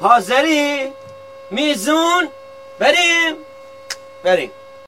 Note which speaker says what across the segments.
Speaker 1: حاضری؟ میزون؟ بریم.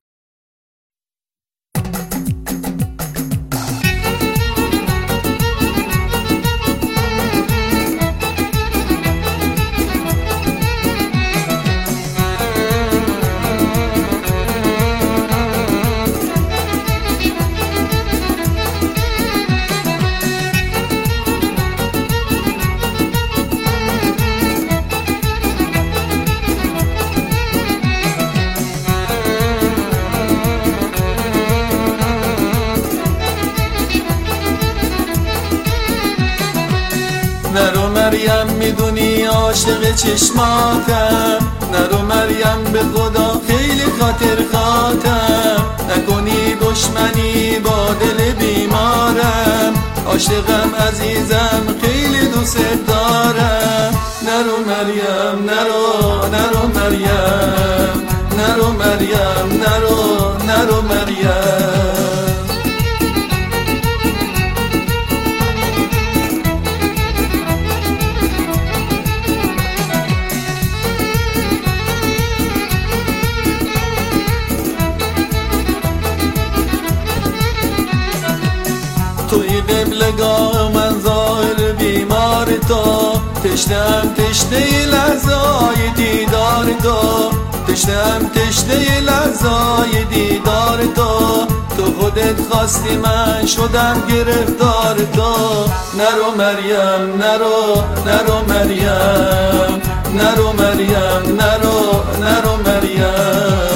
Speaker 2: نرو مریم میدونی عاشق چشماتم، نرو مریم به خدا خیلی خاطر خاطم، نکنی دشمنی با دل بیمارم، عاشقم عزیزم خیلی دوست دارم. نرو مریم نرو مریم، نرو مریم نرو مریم. توی قبلگاه من ظاهر بیمار تو، تشنم تشنه لحظای دیدار تو، تشنم تشنه لحظای دیدار تو، تو خودت خواستی من شدم گرفتار تو. نرو مریم نرو مریم، نرو مریم نرو مریم.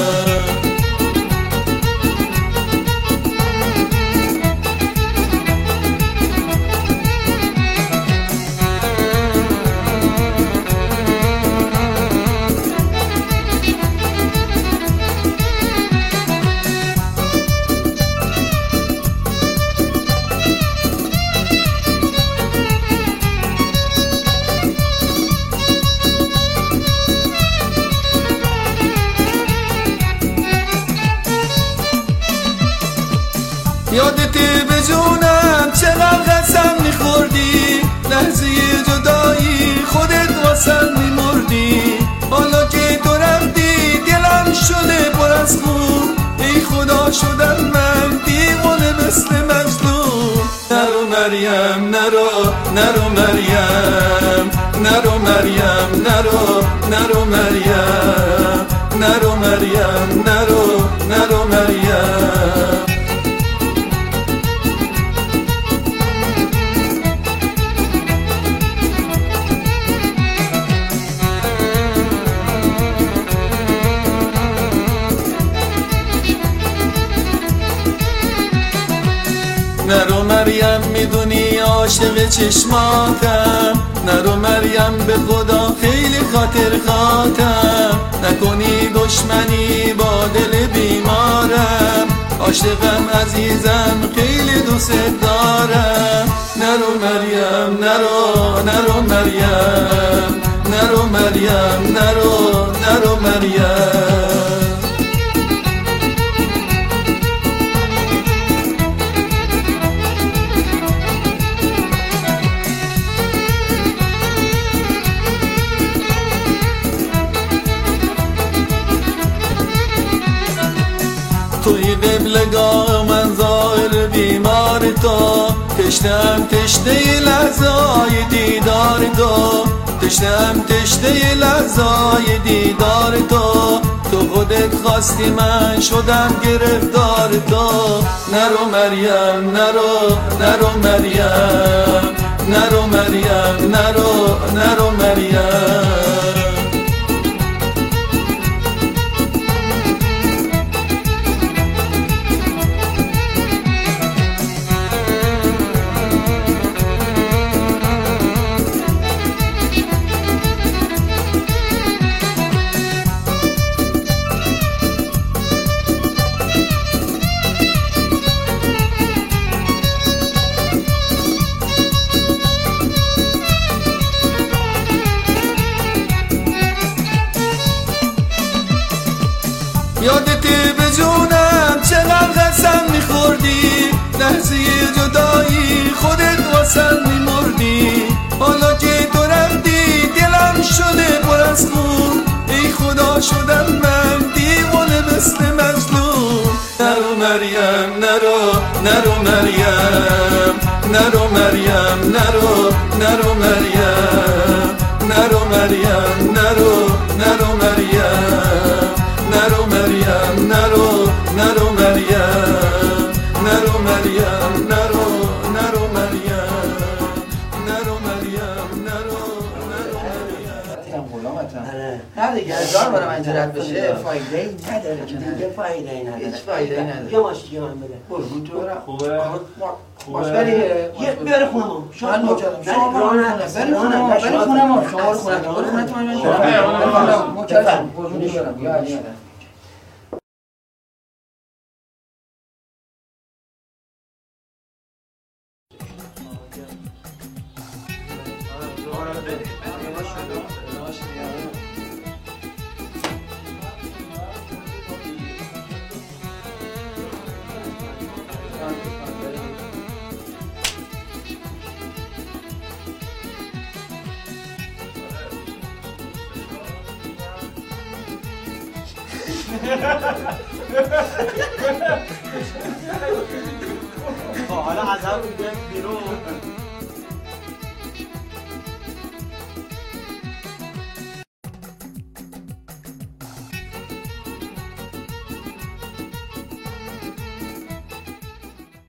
Speaker 2: یادتی به جونم چقدر قسم میخوردی، لحظه جدایی خودت واسم میمردی، حالا که تو رفتی دلم شده پر از خون، ای خدا شدم من دیوانه مثل مجنون. نرو مریم نرو مریم، نرو مریم نرو مریم، نرو مریم نرو مریم. نرو مریم میدونی عاشق چشماتم، نرو مریم به خدا خیلی خاطر خاطم، نکنی دشمنی با دل بیمارم، عاشقم عزیزم خیلی دوست دارم. نرو مریم نرو مریم، نرو مریم نرو مریم. توی قبلگاه من ظاهر بیمار تو، تشنم تشنه لحظای دیدار تو، تشنم تشنه لحظای دیدار تو، تو خودت خواستی من شدم گرفتار تو. نرو مریم نرو مریم، نرو مریم نرو مریم. یادتی به جونم چقدر قسم میخوردی، لحظه جدایی خودت واسم میمردی، حالا که تو رفتی دلم شده پر نرو مریم نرو مریم نرو نرو مریم نرو مریم نرو نرو مریم نرو مریم نرو نرو مریم نرو مریم نرو نرو مریم نرو مریم نرو نرو مریم
Speaker 3: غلامتم نه دیگه هزار بارم اینجا رد بشه فایده ای نداره که
Speaker 1: دیگه فایده ای نداره
Speaker 3: هیچ فایده ای نداره
Speaker 1: یه ماش دیگه من بده
Speaker 3: قربون تو برم
Speaker 4: خوبه
Speaker 3: باش بریه
Speaker 1: یه بره خونه ما
Speaker 3: من مجرم شما بری خونه ما بری خونه ما شما برو خونه تو برو خونه تو من برم مکرم قربون تو برم یا علی
Speaker 4: حالا از هم بیرون